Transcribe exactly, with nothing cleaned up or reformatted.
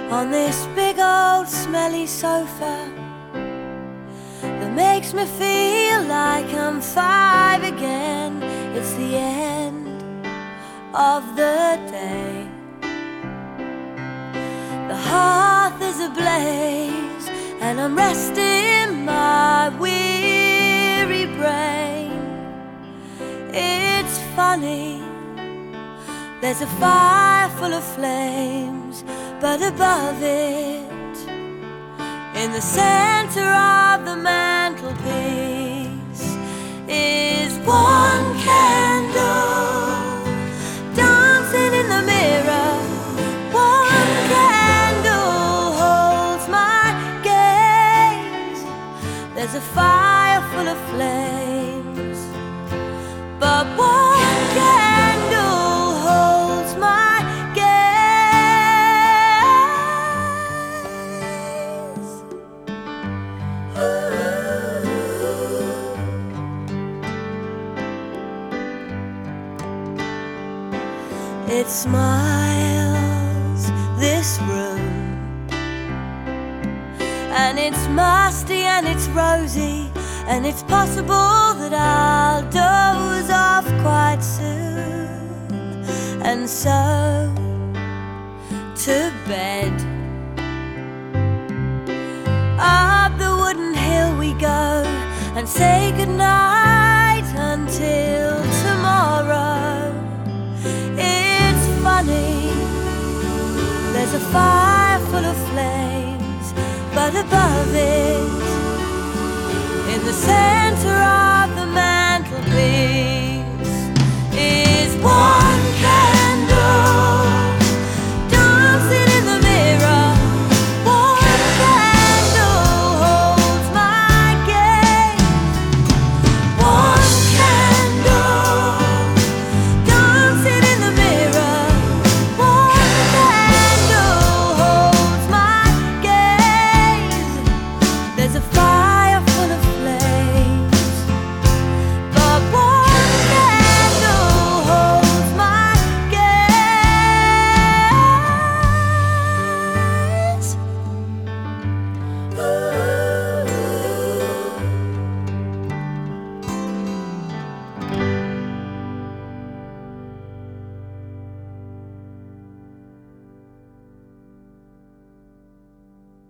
on this big old smelly sofa that makes me feel like I'm five again. It's the end of the day. The hearth is ablaze and I'm resting my weary brain. It's funny, there's a fire full of flames, but above it, in the center of the mantelpiece, is one candle dancing in the mirror. One candle holds my gaze. There's a fire full of flames, but one candle holds my gaze. Ooh. It smiles, this room, and it's musty and it's rosy, and it's possible that I'll doze off quite soon. And so, to bed. Up the wooden hill we go, and say goodnight until tomorrow. It's funny, there's a fire full of flames, but above it, in the center of the mantelpiece, is one